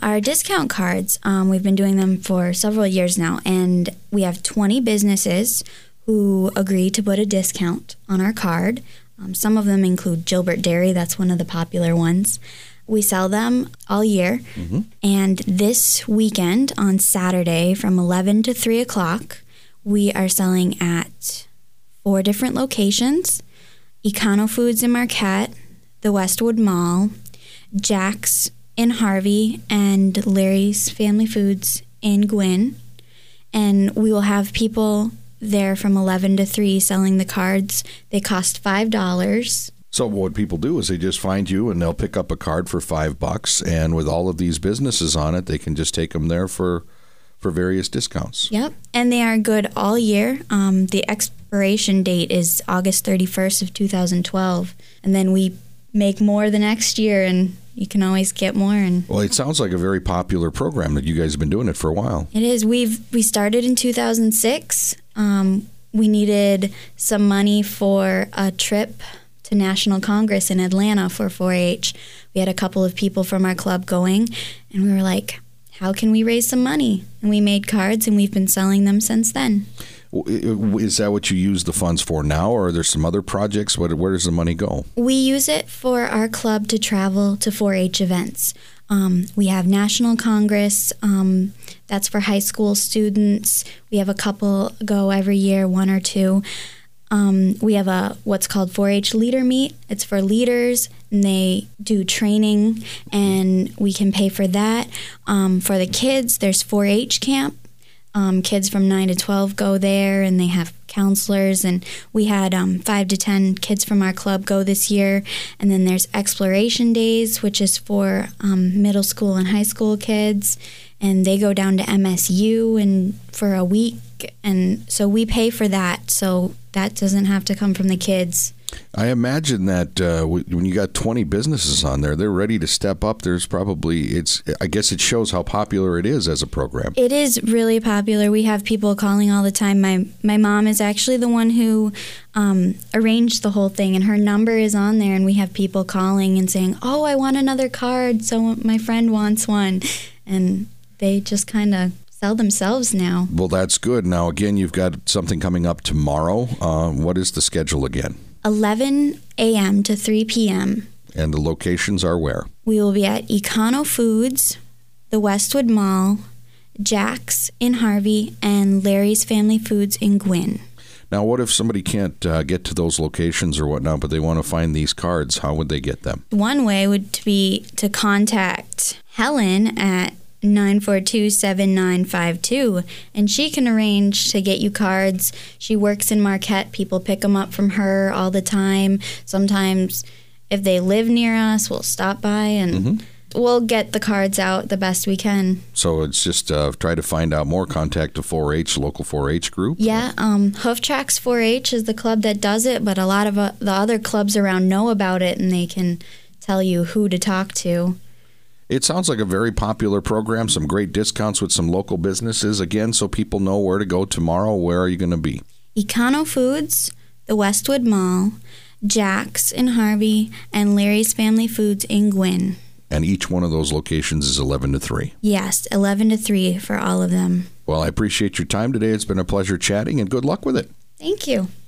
Our discount cards, we've been doing them for several years now, and we have 20 businesses who agree to put a discount on our card. Some of them include Gilbert Dairy. That's one of the popular ones. We sell them all year. Mm-hmm. And this weekend on Saturday from 11 to 3 o'clock, we are selling at 4 different locations: Econo Foods in Marquette, the Westwood Mall, Jack's in Harvey, and Larry's Family Foods in Gwinn. And we will have people there from 11 to 3 selling the cards. They cost $5. So what people do is they just find you and they'll pick up a card for $5, and with all of these businesses on it, they can just take them there for various discounts. Yep, and they are good all year. The expiration date is August 31st of 2012, and then we make more the next year, and you can always get more. And well, it sounds like a very popular program that you guys have been doing it for a while. It is. We started in 2006. We needed some money for a trip to National Congress in Atlanta for 4-H. We had a couple of people from our club going, and we were like, how can we raise some money? And we made cards, and we've been selling them since then. Is that what you use the funds for now, or are there some other projects? Where does the money go? We use it for our club to travel to 4-H events. We have National Congress. That's for high school students. We have a couple go every year, 1 or 2. We have what's called 4-H Leader Meet. It's for leaders, and they do training, and we can pay for that. For the kids, there's 4-H Camp. Kids from 9 to 12 go there, and they have counselors, and we had 5 to 10 kids from our club go this year. And then there's Exploration Days, which is for middle school and high school kids, and they go down to MSU and for a week, and so we pay for that, so that doesn't have to come from the kids. I imagine that when you got 20 businesses on there, they're ready to step up. There's probably, I guess it shows how popular it is as a program. It is really popular. We have people calling all the time. My mom is actually the one who arranged the whole thing, and her number is on there, and we have people calling and saying, oh, I want another card, so my friend wants one. And they just kind of sell themselves now. Well, that's good. Now, again, you've got something coming up tomorrow. What is the schedule again? 11 a.m. to 3 p.m. And the locations are where? We will be at Econo Foods, the Westwood Mall, Jack's in Harvey, and Larry's Family Foods in Gwinn. Now, what if somebody can't get to those locations or whatnot, but they want to find these cards? How would they get them? One way would be to contact Helen at 942-7952, and she can arrange to get you cards. She works in Marquette. People pick them up from her all the time. Sometimes if they live near us, we'll stop by and we'll get the cards out the best we can. So it's just try to find out more, contact the 4-H, local 4-H group? Yeah, Hoof Tracks 4-H is the club that does it, but a lot of the other clubs around know about it, and they can tell you who to talk to. It sounds like a very popular program, some great discounts with some local businesses. Again, so people know where to go tomorrow. Where are you going to be? Econo Foods, the Westwood Mall, Jack's in Harvey, and Larry's Family Foods in Gwinn. And each one of those locations is 11 to 3? Yes, 11 to 3 for all of them. Well, I appreciate your time today. It's been a pleasure chatting, and good luck with it. Thank you.